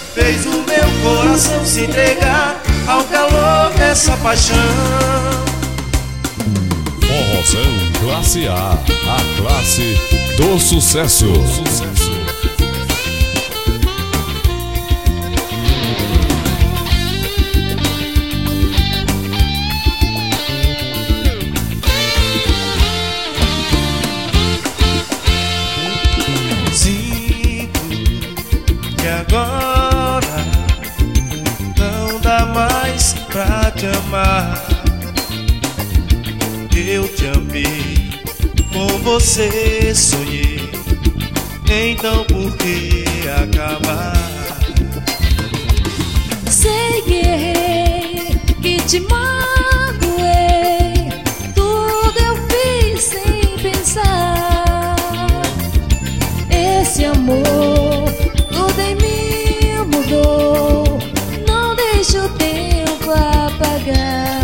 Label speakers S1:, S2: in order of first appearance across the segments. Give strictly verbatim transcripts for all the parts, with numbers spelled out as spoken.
S1: fez o meu coração se entregar ao calor dessa paixão.
S2: Forrozão Classe A, a classe do sucesso. Sucesso.
S1: Sinto que agora não dá mais pra te amar. Eu te amei, com você sonhei, então por que acabar?
S3: Sei que errei, que te magoei, tudo eu fiz sem pensar. Esse amor tudo em mim mudou, não deixa o tempo apagar.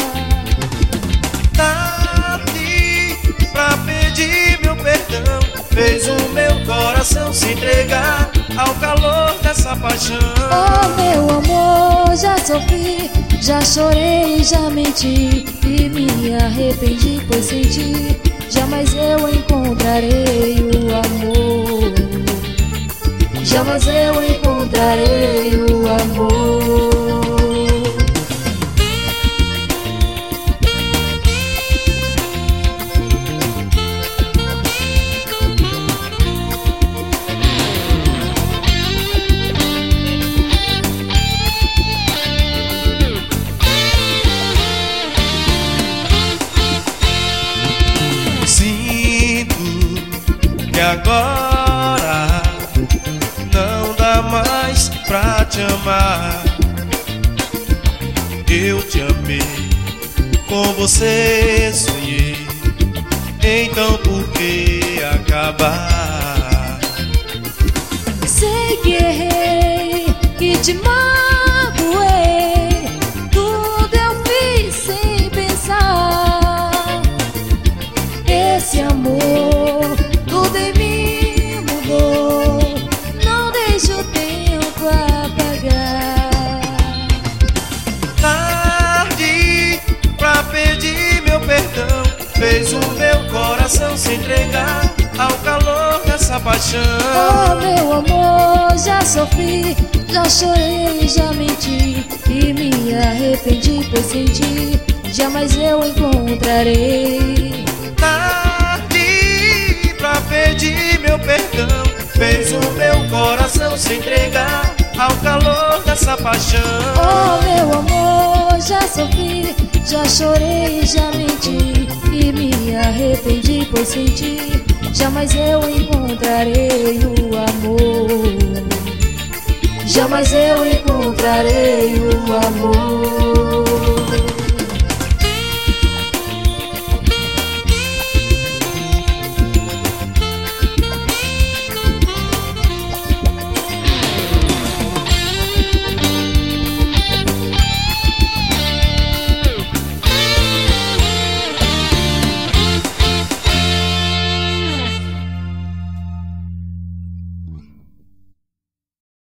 S3: Fez o meu coração se entregar ao calor dessa paixão. Oh, meu amor, já sofri, já chorei, já menti e me arrependi, pois senti jamais eu encontrarei o amor. Jamais eu encontrarei o amor. Que agora não dá mais pra te amar. Eu te amei, com você sonhei, então por que acabar? Sei que errei, que te magoei, tudo eu fiz sem pensar. Esse amor tudo em mim mudou, não deixa o tempo apagar. Tarde pra pedir meu perdão, fez o meu coração se entregar ao calor dessa paixão. Oh, meu amor, já sofri, já chorei, já menti e me arrependi, pois senti jamais eu encontrarei. Pra pedir meu perdão, fez o meu coração se entregar ao calor dessa paixão. Oh, meu amor, já sofri, já chorei, já menti e me arrependi, pois senti jamais eu encontrarei o amor. Jamais eu encontrarei o amor.